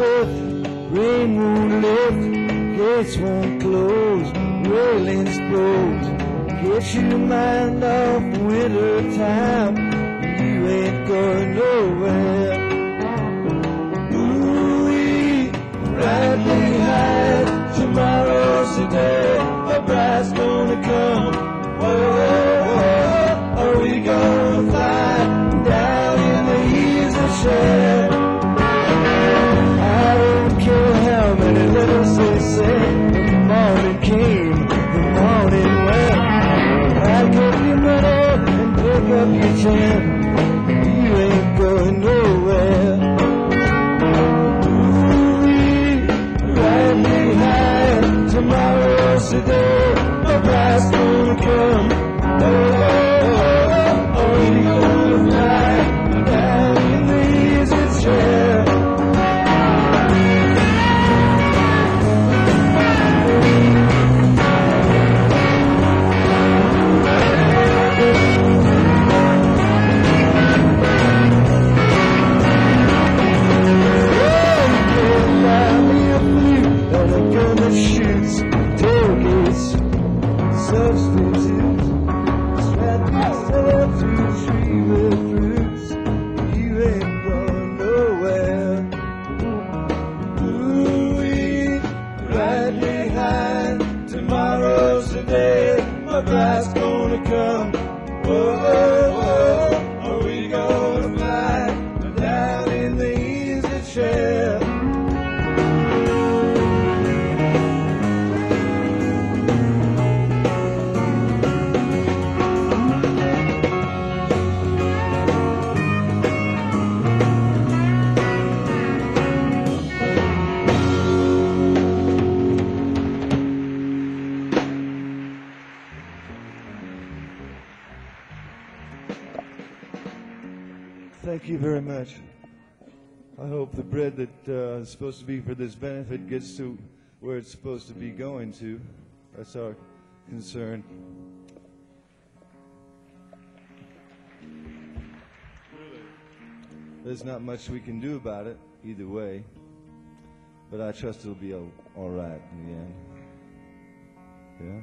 lift, rain won't lift, gates won't close, railings closed. Get your mind off winter time, you ain't going nowhere. Ooh-wee, right behind, tomorrow's the day, a bride's gonna come. Whoa, are we gonna fly down in the easy chair? I don't care how many letters they say, but the morning came, the morning went. I'll give you money and pick up your tent, you ain't going nowhere. Ooh-wee, right behind, tomorrow's the day, a bride's gonna come. Oh, are we gonna fly down in the easy chair? Shoots, tailgates, substitutes, strapped yourself to a tree with fruits, you ain't going nowhere. Ooh-wee, right behind, tomorrow's the day, my bride's gonna come. Whoa, are we gonna fly down in the easy chair? Thank you very much. I hope the bread that is supposed to be for this benefit gets to where it's supposed to be going to. That's our concern. There's not much we can do about it either way, but I trust it'll be all right in the end. Yeah?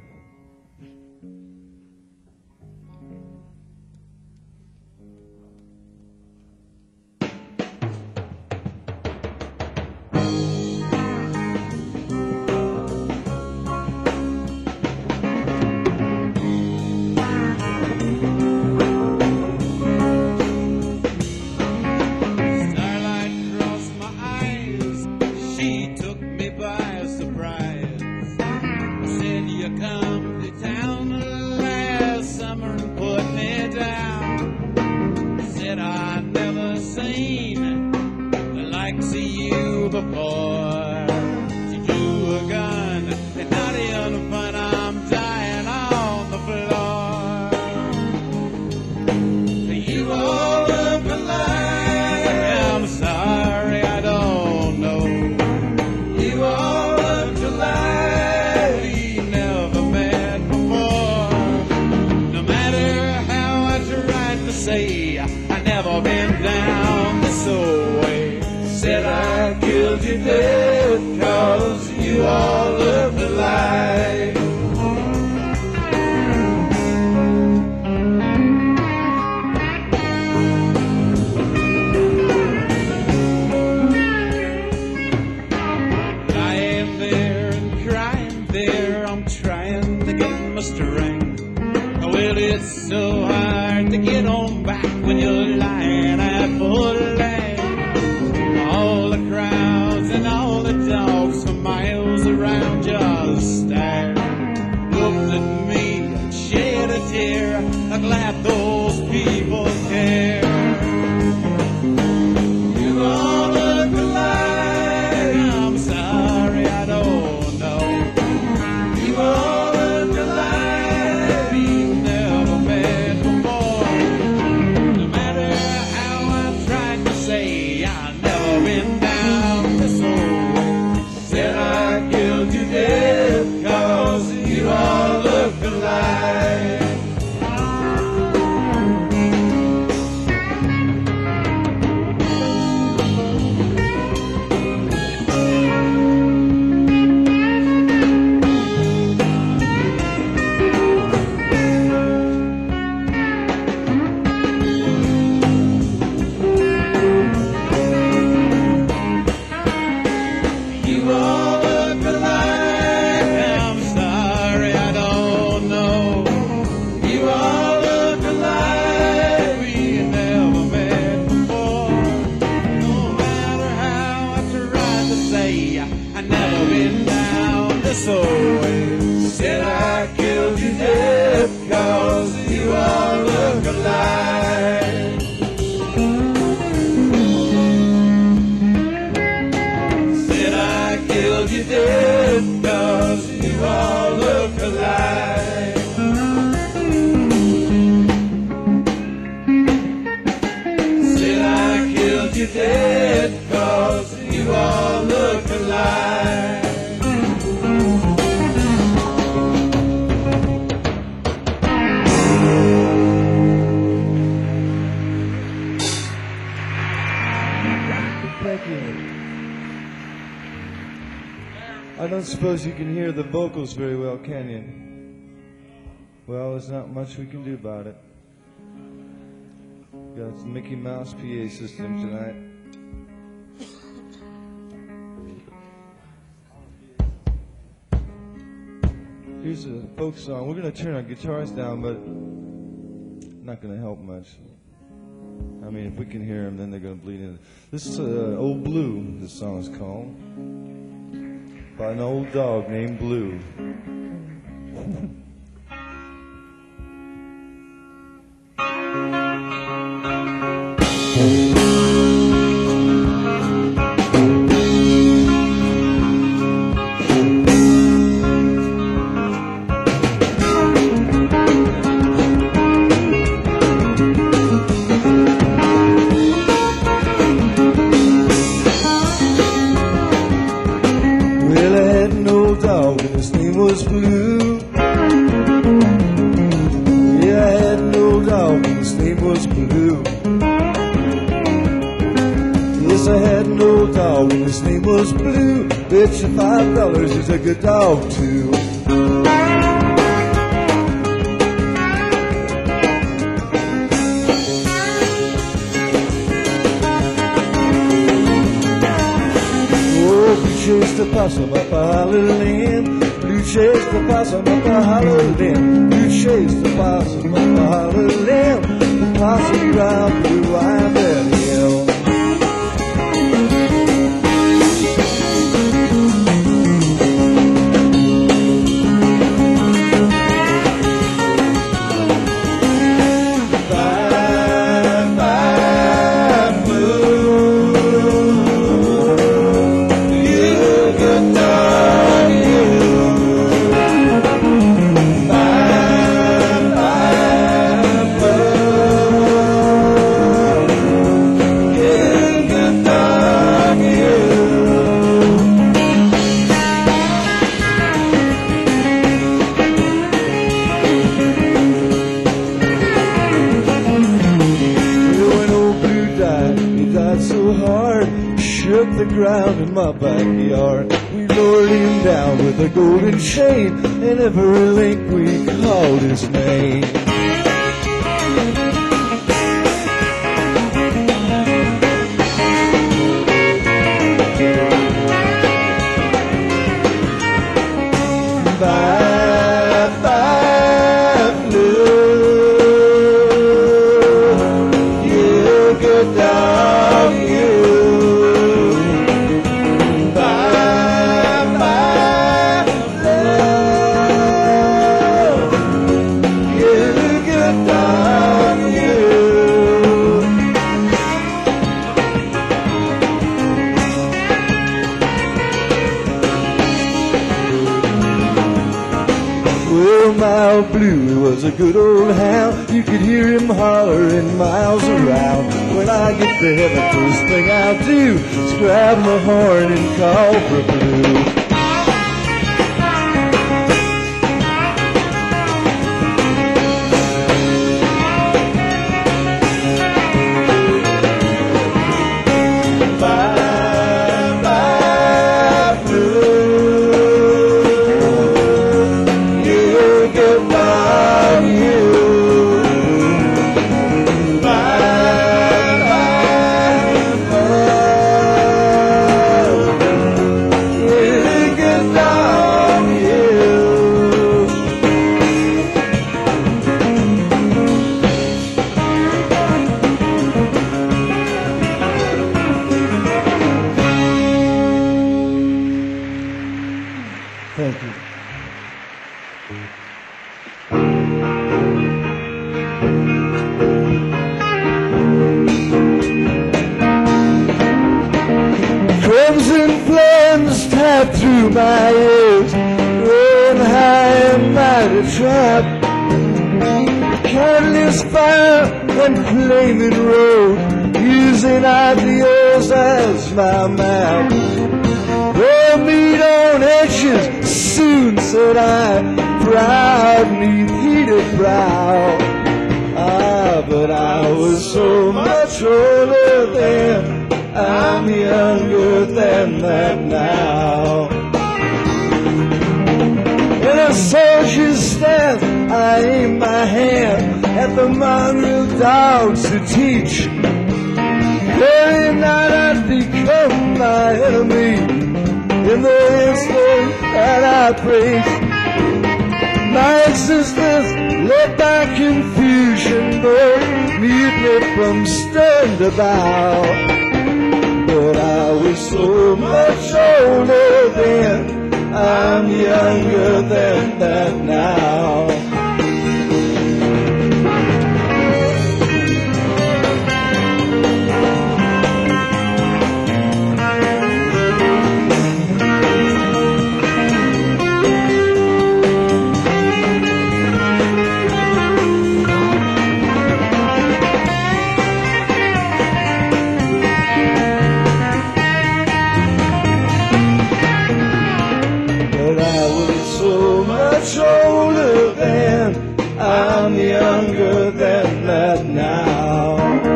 don't suppose you can hear the vocals very well, can you? Well, there's not much we can do about it. Got the Mickey Mouse PA system tonight. Here's a folk song. We're going to turn our guitars down, but not going to help much. I mean, if we can hear them, then they're going to bleed in. This is Old Blue, this song is called, by an old dog named Blue. $5 is a good dog too. Oh, Blue chased the possum up a hollow limb. Blue chased the possum up a hollow limb. Blue chased the possum up a hollow limb. The possum round Blue whined at him. The ground in my backyard. We lowered him down with a golden chain, and every link we called his name. Bye, bye, Blue. You good dog, you. Blue was a good old hound. You could hear him hollering miles around. When I get to heaven, first thing I'll do is grab my horn and call for Blue. Thank you. Crimson flames tap through my ears, rolling high in mighty trap. Catalyst fire and flaming road, using ideals as my map. We'll meet on edges soon, said I, proud neath heated brow. Ah, but I was so much older then, I'm younger than that now. soldiers stand, I aim my hand at the mongrel dogs to teach. Every night I'd become my enemy in the instant that I preach. My existence led by confusion, but mutiny from stern to bow. But I was so much older then, I'm younger than that now. Older than, I'm younger than that now.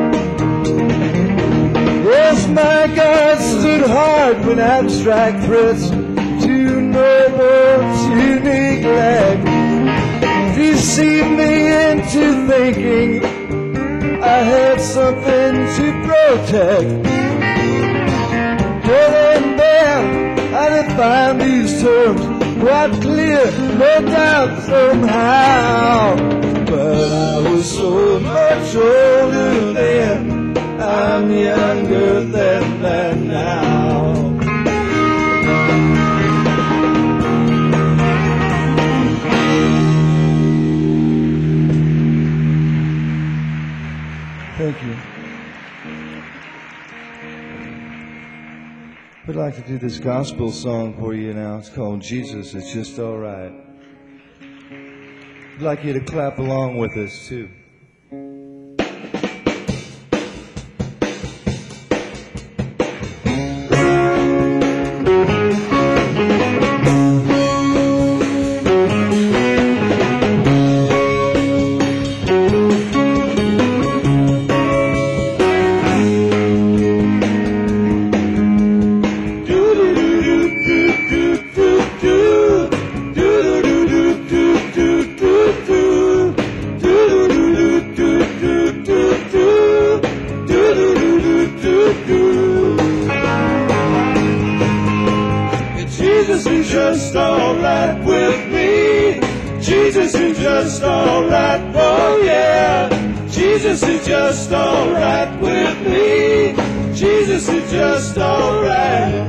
Yes, my God stood hard when abstract threats too noble to neglect deceived me into thinking I had something to protect. Then and there I defined these terms, quite clear, no doubt somehow. But I was so much older then, I'm younger than that now. Thank you. I'd like to do this gospel song for you now. It's called Jesus, It's Just Alright. I'd like you to clap along with us too. Jesus is just alright with me. Jesus is just alright, oh yeah. Jesus is just alright with me. Jesus is just alright.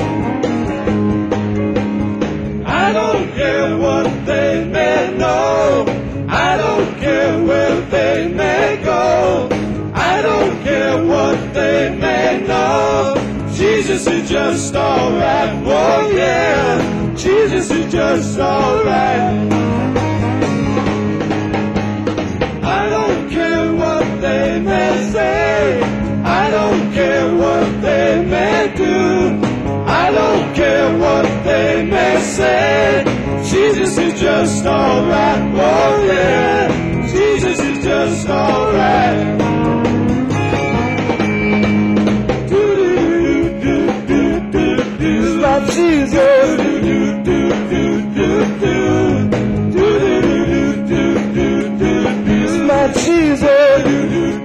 I don't care what they may know. I don't care where they may go. I don't care what they may know. Jesus is just alright, oh yeah. Jesus is just alright. I don't care what they may say. I don't care what they may do. I don't care what they may say. Jesus is just alright, oh yeah. Jesus is just alright. My Jesus, my Jesus.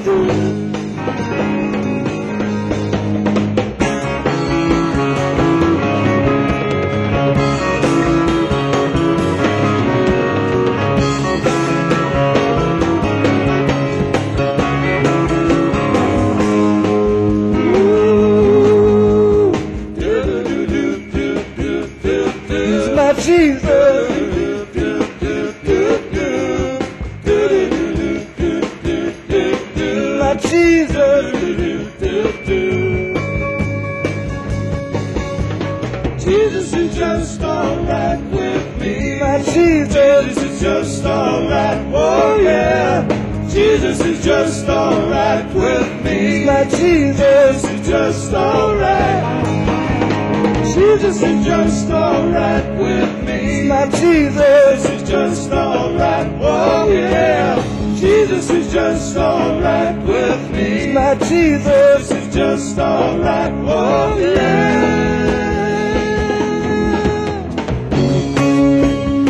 Jesus is just alright with me. My Jesus is just alright, oh yeah. Jesus is just alright with me. My Jesus is just alright. Jesus is just alright with me. My Jesus is just alright, oh yeah. Jesus is just alright with me. My Jesus is just alright, oh yeah.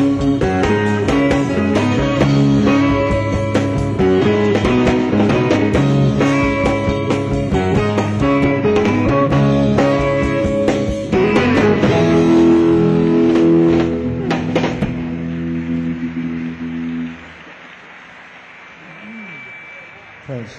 Thanks.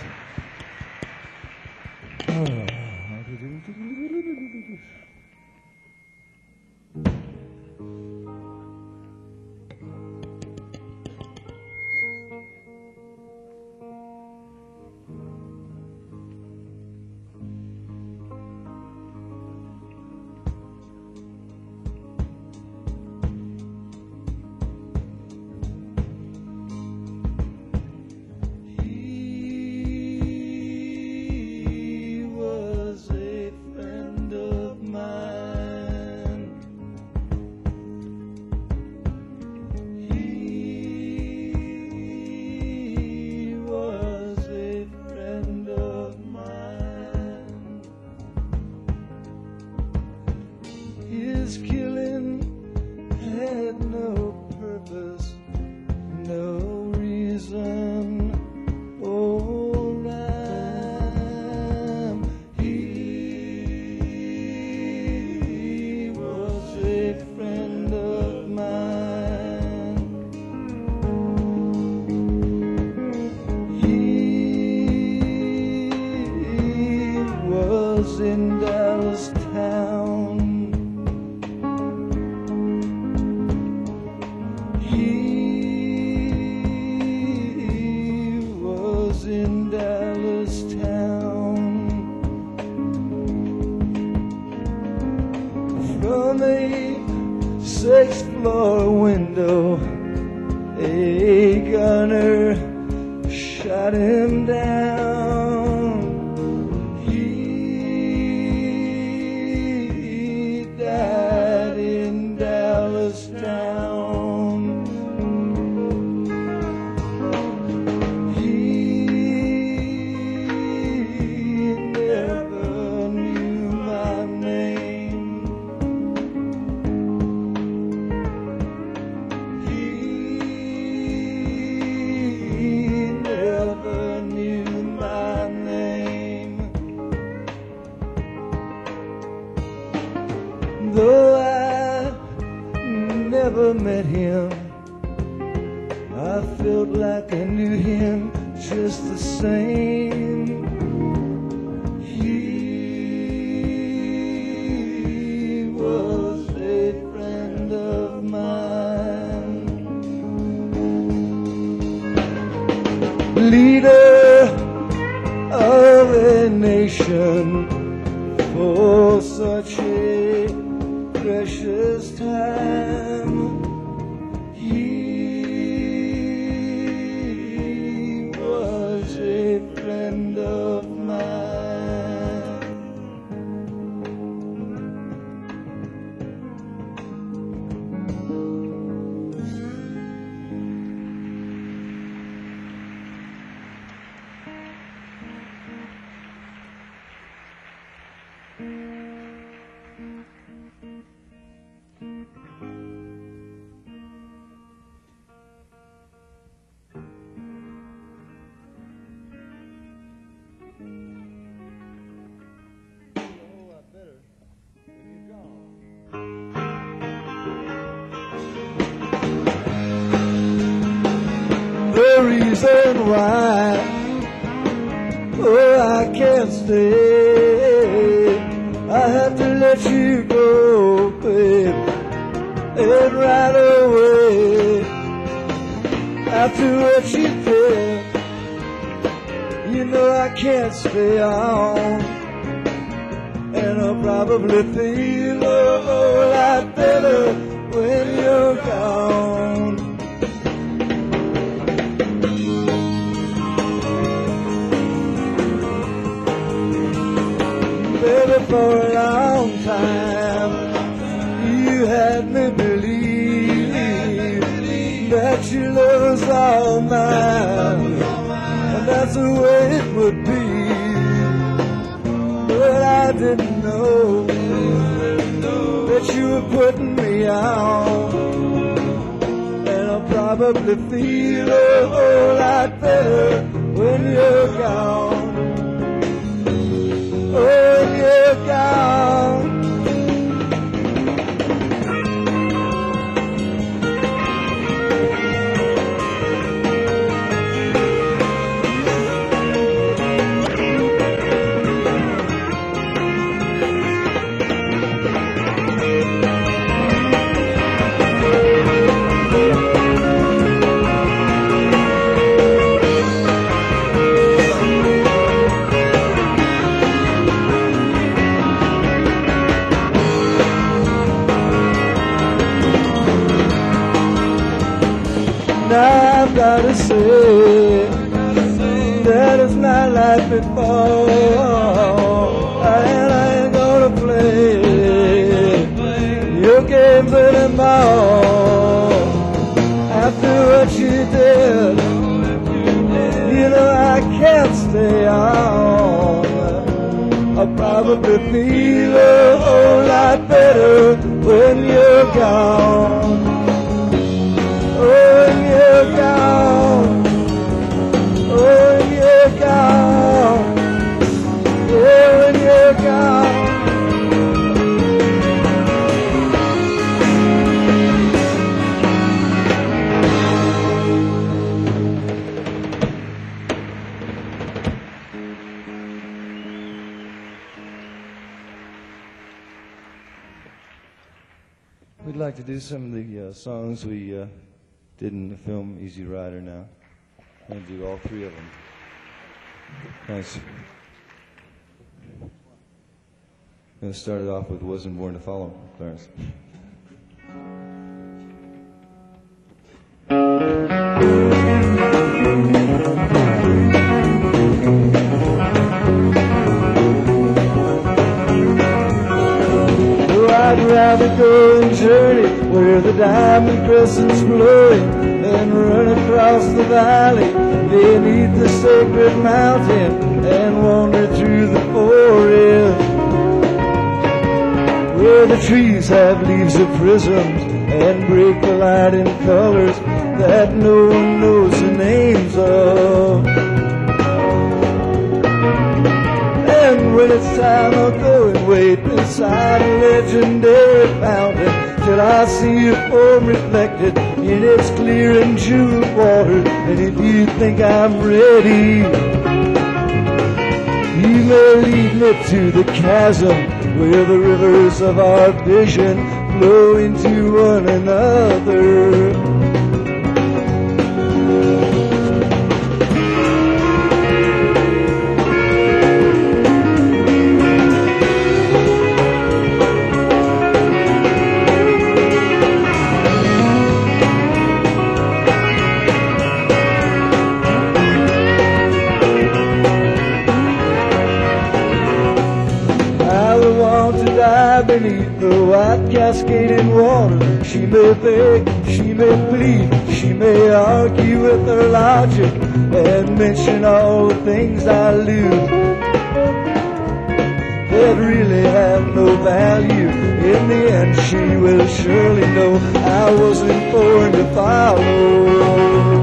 His killing had no purpose, no reason or rhyme. He was a friend of mine. He was in Dallas town. In Dallas town. From a 6th floor window, a gunner shot him down. He died in Dallas town. Though I never met him, I felt like I knew him just the same. He was a friend of mine. Leader of a nation for such a precious time. He was a friend of mine. The reason why, oh, I can't stay, I have to let you go, babe, and right away. After what you did, you know I can't stay on, and I'll probably feel a whole lot better when you're gone. Baby, for a long time, you had me believe that your love was all mine, and that's the way it would be. But I didn't know that you were putting me out, and I'll probably feel a whole lot better when you're gone. When you're gone. Now I've got to say that it's not like before, and I ain't gonna play your game anymore. After what you did, you know I can't stay on. I'll probably feel a whole lot better when you're gone. When you're gone. When you're gone. Yeah, when you're gone. We'd like to do some of the songs we did in the film Easy Rider now. I'm going to do all three of them. Thanks. I'm going to start it off with Wasn't Born to Follow, Clarence. I'd rather go and journey where the diamond crescent's blowing and run across the valley beneath the sacred mountain and wander through the forest where the trees have leaves of prisms and break the light in colors that no one knows the names of. And when it's time, I'll go and wait beside a legendary fountain till I see a form reflected in its clear and jeweled water. And if you think I'm ready, you may lead me to the chasm where the rivers of our vision flow into one another. Beneath the white cascading water, she may beg, she may plead, she may argue with her logic and mention all the things I lose that really have no value. In the end, she will surely know I wasn't born to follow.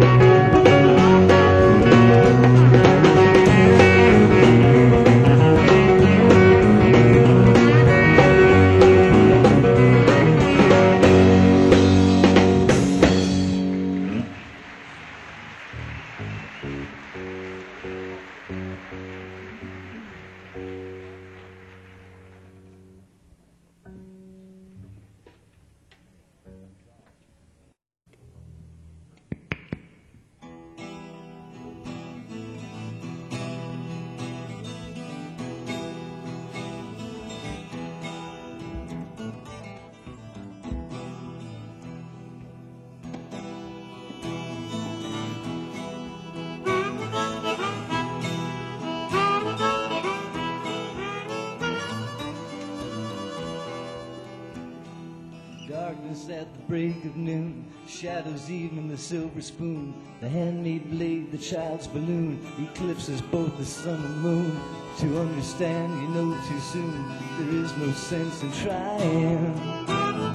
Darkness at the break of noon, shadows even the silver spoon, the handmade blade, the child's balloon, eclipses both the sun and moon. To understand, you know too soon, there is no sense in trying.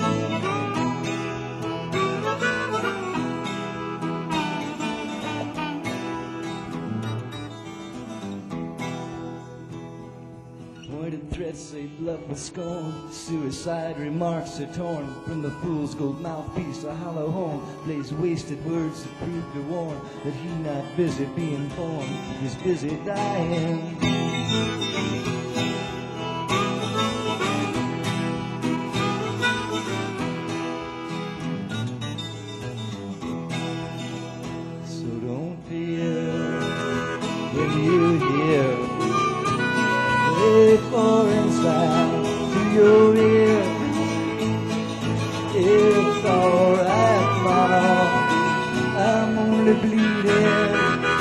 Threats say bluff with scorn, suicide remarks are torn from the fool's gold mouthpiece, a hollow horn plays wasted words that prove to warn that he not busy being born, is busy dying. So don't fear when you hear for inside to your ear. It's alright, Mama, I'm only bleeding.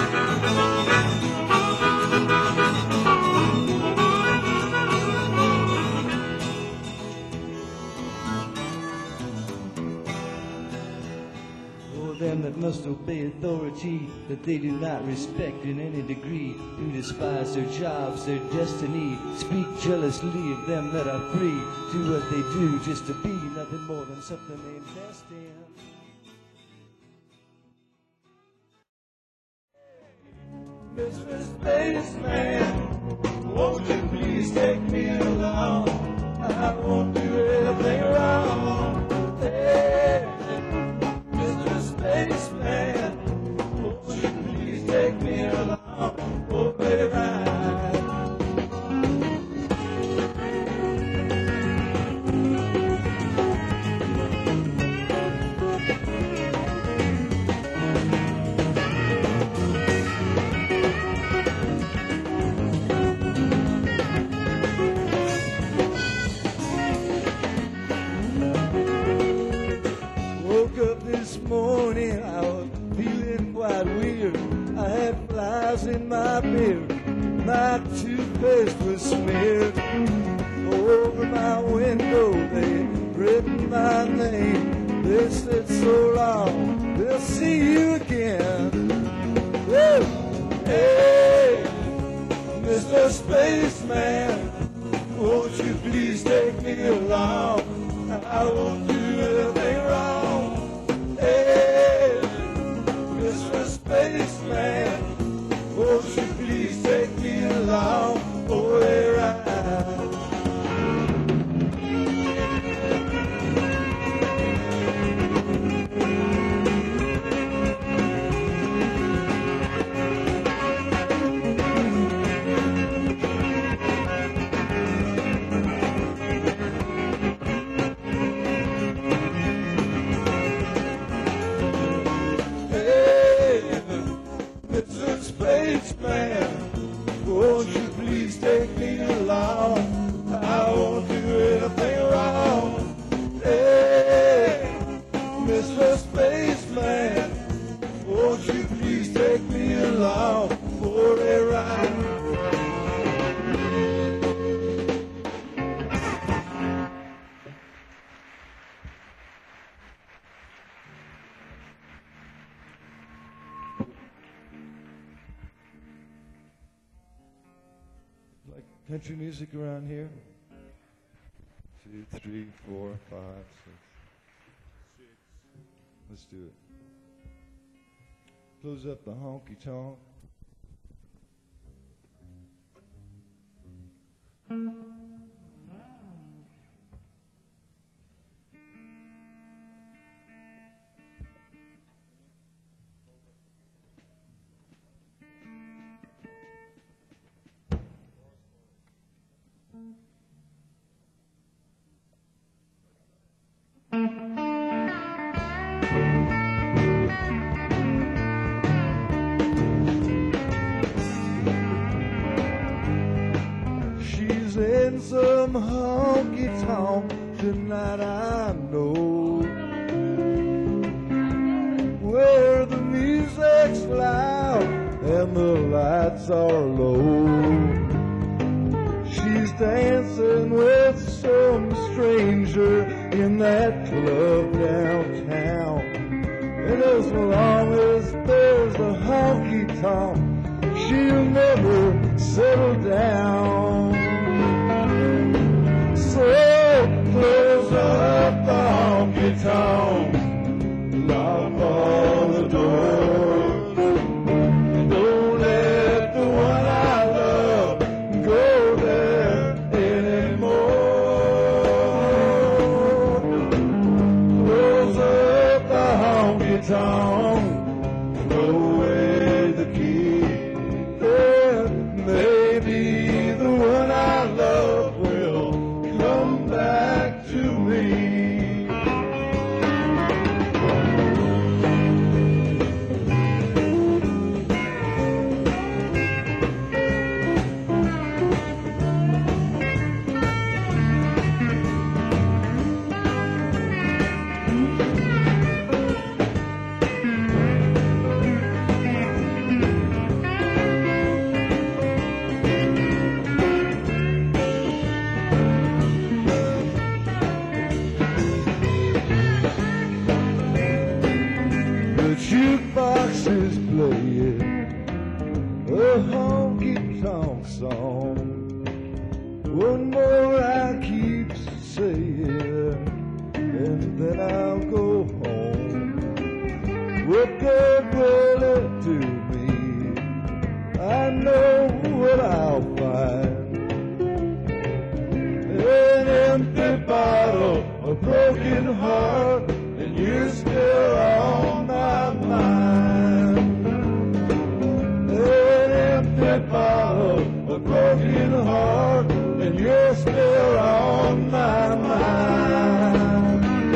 Them that must obey authority that they do not respect in any degree, who despise their jobs, their destiny, speak jealously of them that are free, do what they do just to be nothing more than something they invest in. Mr. Spaceman, won't you please take me along? I won't do anything wrong. Hey. Spaceman, won't you please take me along for a ride? Woke up this morning, I was feeling quite weird. I had flies in my beard, my toothpaste was smeared. Over my window they written my name. They said so long, they'll see you again. Woo! Hey, Mr. Spaceman, won't you please take me along? I won't do anything wrong. Hey, Mr. Spaceman, won't you please take me along for a ride? Spaceman, won't you please take me along? I won't do anything wrong. Hey, Mr. Spaceman, won't you please take me along for a ride? Country music around here? 2, 3, 4, 5, 6. Let's do it. Close up the honky tonk. She's in some honky tonk tonight, I know, where the music's loud and the lights are low. She's dancing with some stranger in that club downtown. And as long as there's a honky tonk, she'll never settle down. So close up the honky tonk, lock all the doors. Don't let the one I love go there anymore. Close up the honky tonk, throw away the key. Yeah, maybe the one I love will come back to me. jukebox is playing a honky-tonk song. One more I keep saying, and then I'll go home. What good will it do me? I know what I'll find. An empty bottle, a broken heart, and you're still on my mind. An empty bottle, a broken heart, and you're still on my mind.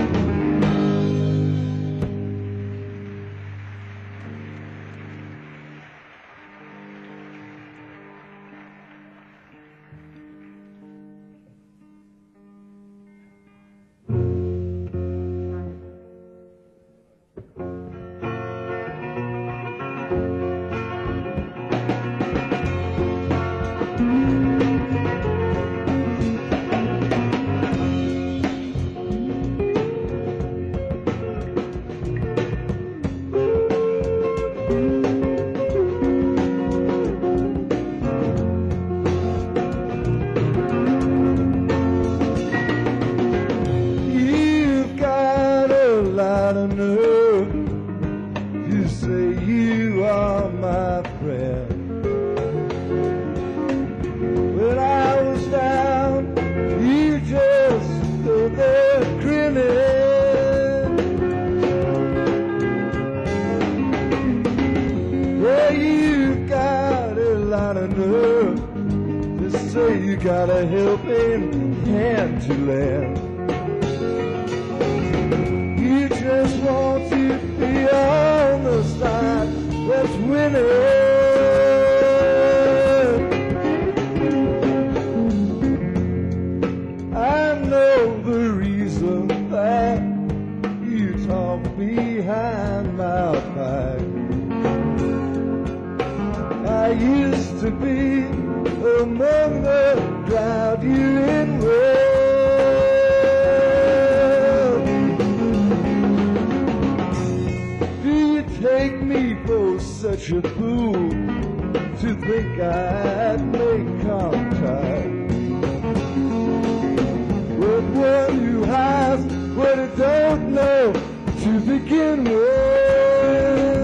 You say you are my friend. When I was down, you just stood there grinning. Yeah, you got a lot of nerve to say you got a helping hand to lend. You just want to be on the side that's winning. I know the reason that you talk behind my back. I used to be among the crowd you in with. Take me for such a fool to think I'd make contact with one who has what I don't know to begin with.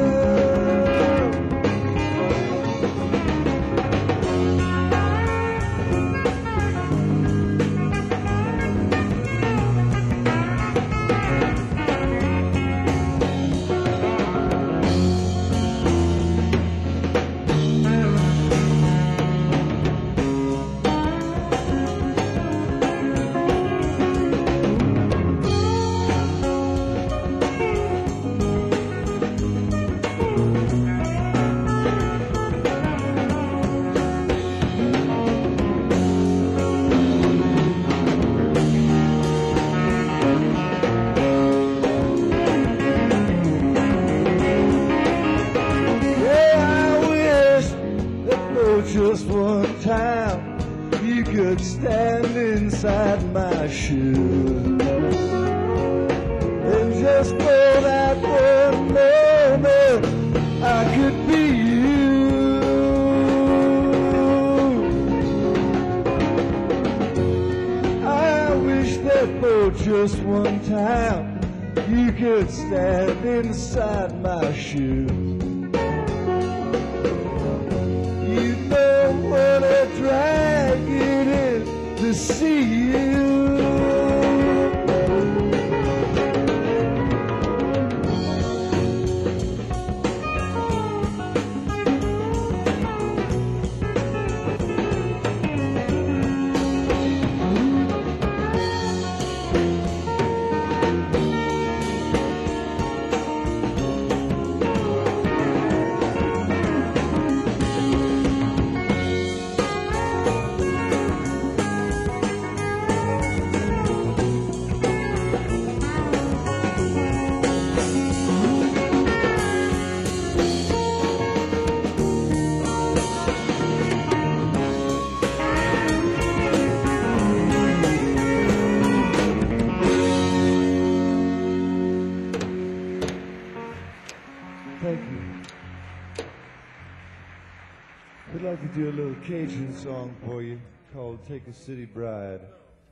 Just one time you could stand inside my shoes, and just for that one moment I could be you. I wish that for just one time you could stand inside my shoes. You know what a drag it is to see you. Thank you. We'd like to do a little Cajun song for you called Take a City Bride.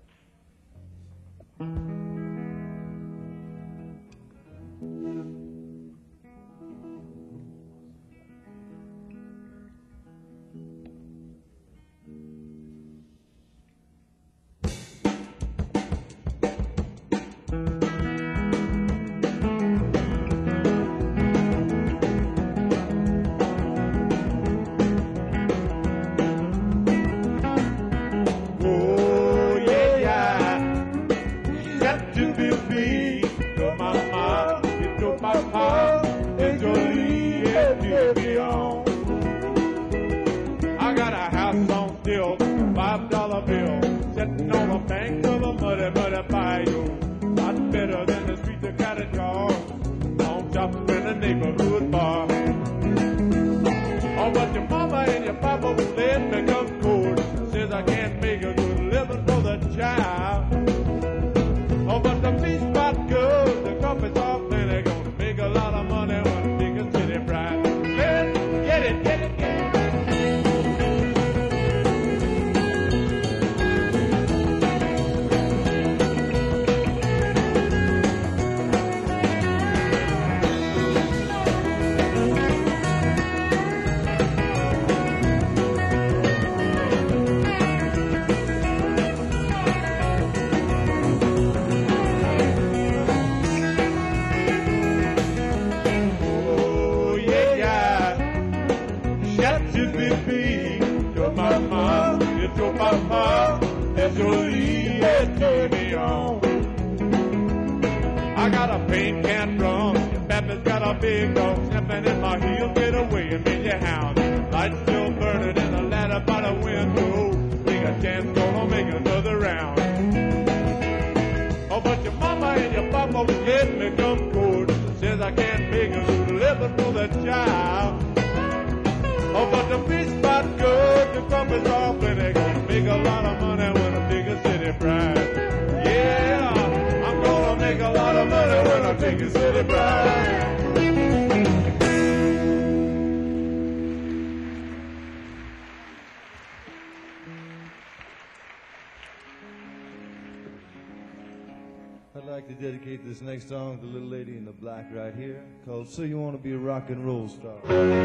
I'd like to dedicate this next song to the little lady in the black right here called So You Want to Be a Rock and Roll Star.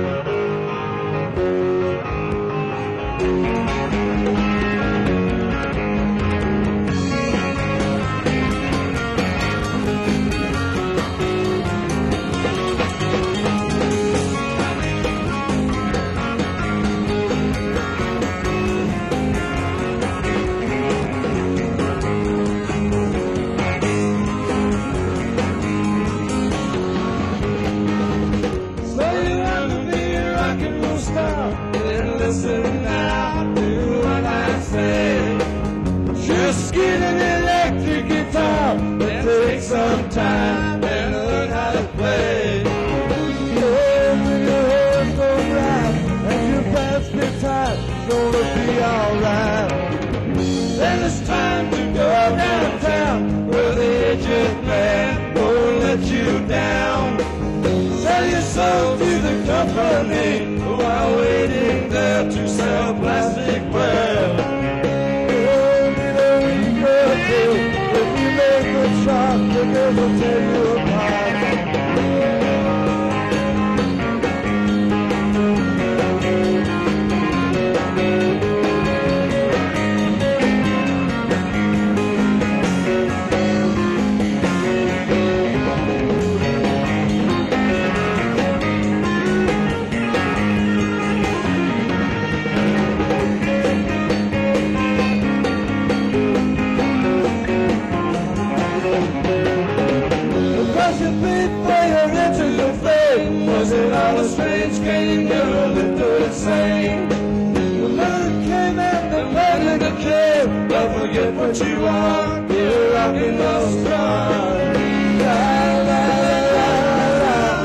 Listen now to what I say. Just get an electric guitar, but take some time and learn how to play. Oh, when your hands go right and your pants get tight, it's gonna be alright. Then it's time to go downtown, where the agent man won't let you down. Sell your soul to the company while waiting there to sell plasticware. Oh, little regret, if you make a shot, the girls will tear you apart. Was it all a strange game girl that do it same? The moon came and the man came. Don't forget what you are, you're a rock and roll star. La, la, la, la,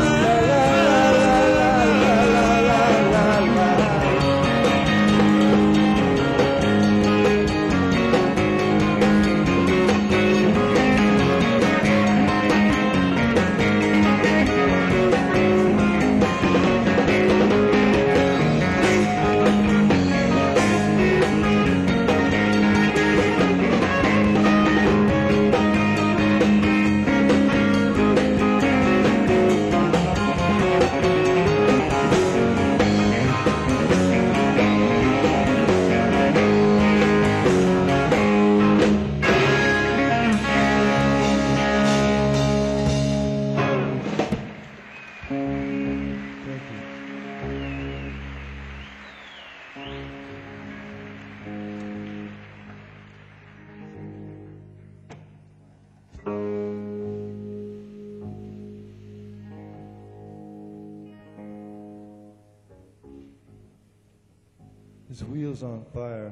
Thank you. His wheel's on fire.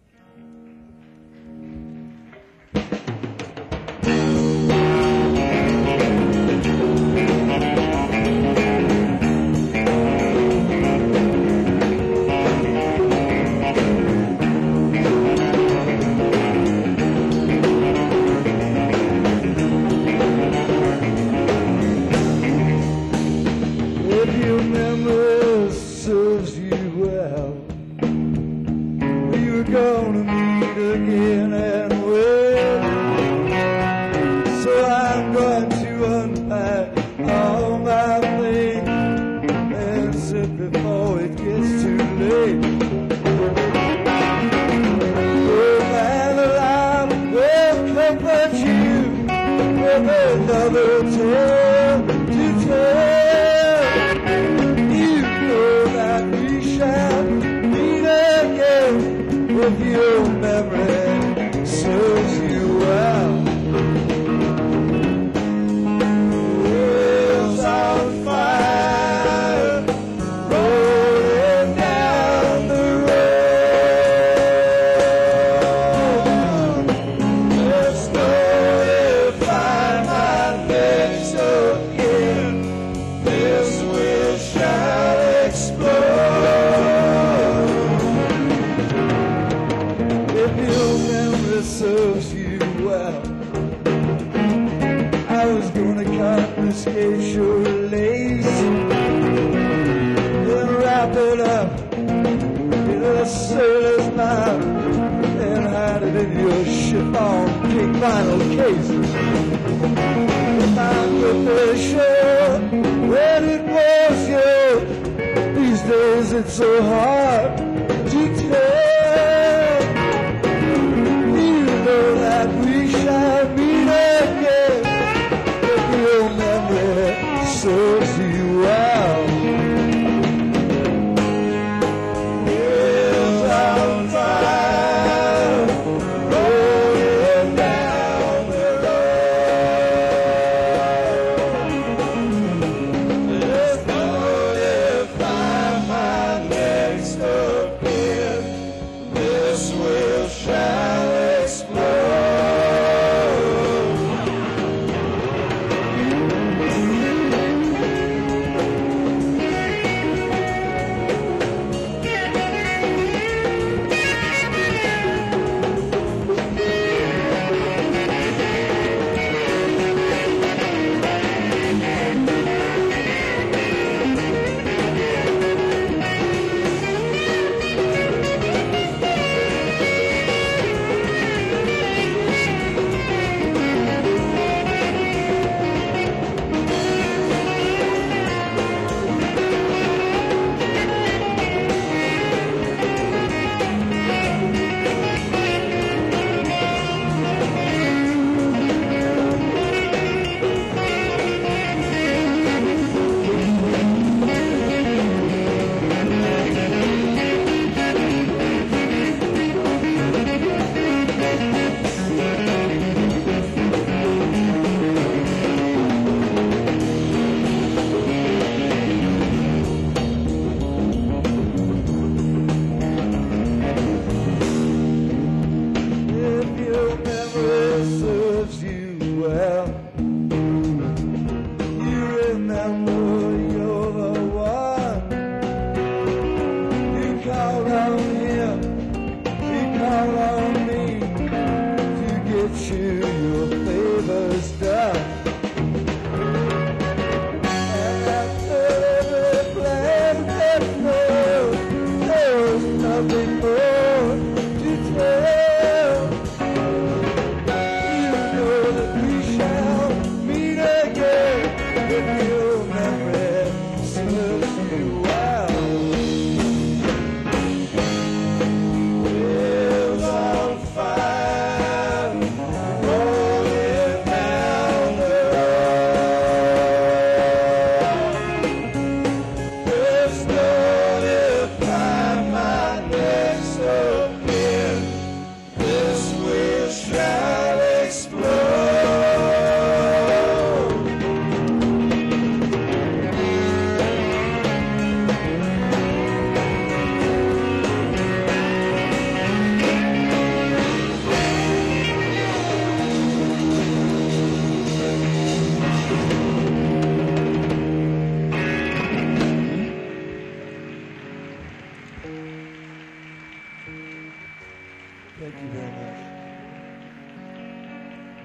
If your memory serves you well, we were gonna meet again and well. So I'm going to unpack all my things and sit before it gets too late. Oh man alive, will comfort you with another tale to tell. You know that we shall meet again if your memory serves you well. Wheels on fire, rolling down the road. There's no if I might fix again, this wish shall explode. If your memory serves you well, I was gonna confiscate your lace and wrap it up in a sailor's knot and hide it in your chiffon pink vinyl case. If I'm pretty sure when it was you, these days it's so hard to tell. You know that we shall meet again if your memory serves you well. Wheels on fire, rolling down the road. There's no if I might next again, this will shall explode.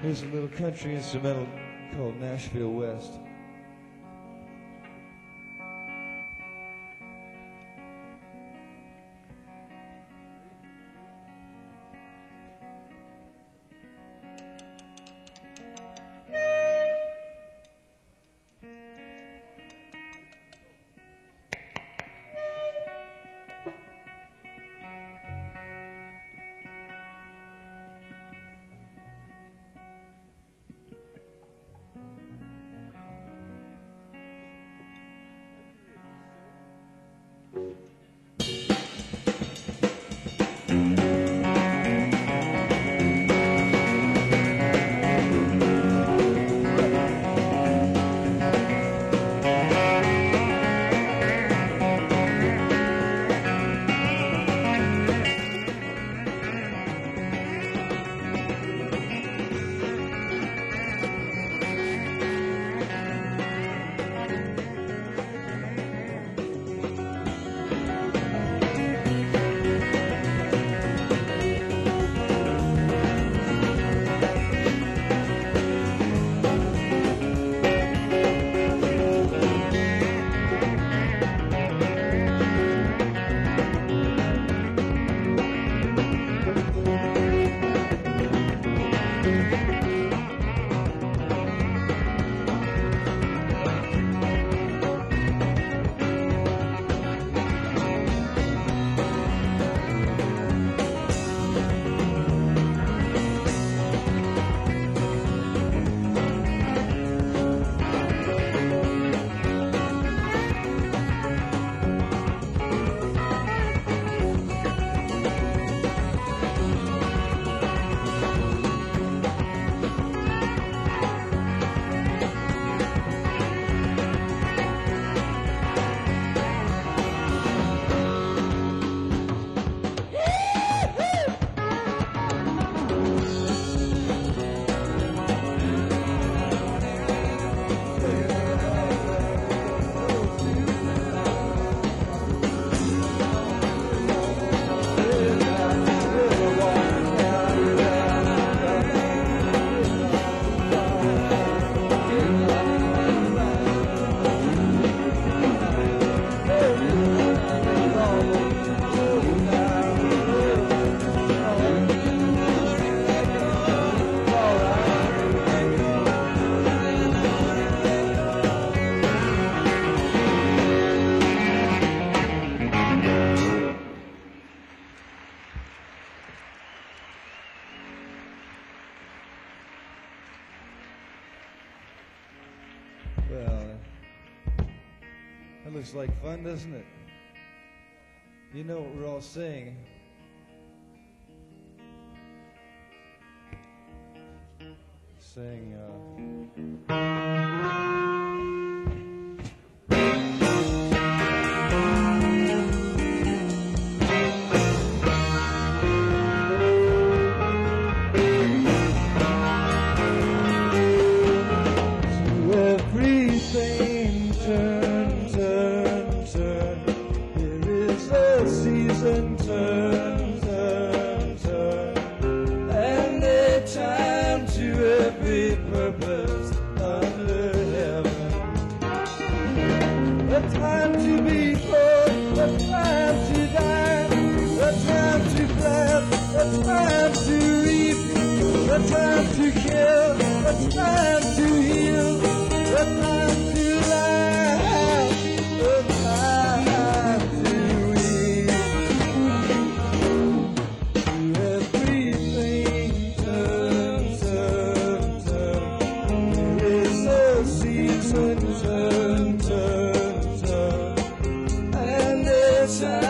Here's a little country instrumental called Nashville West. Well, that looks like fun, doesn't it? You know what we're all saying. Saying, everything turn, turn, turn. There is a season, turn, turn, turn. And a time to every purpose under heaven. A time to be born, a time to die, a time to plant, a time to reap, a time to kill, a time to heal, a time to laugh, a time to weep. Everything turns, turn, turn. There is a season, turn, turn, turn. And it's